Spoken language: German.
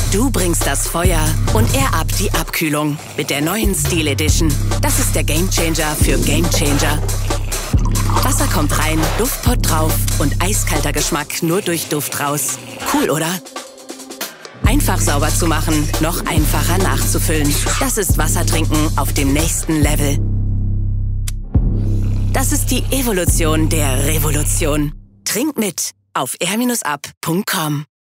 Du bringst das Feuer und er ab die Abkühlung mit der neuen Steel Edition. Das ist der Gamechanger für Gamechanger. Wasser kommt rein, Duftpott drauf und eiskalter Geschmack nur durch Duft raus. Cool, oder? Einfach sauber zu machen, noch einfacher nachzufüllen. Das ist Wassertrinken auf dem nächsten Level. Das ist die Evolution der Revolution. Trink mit auf r-up.com.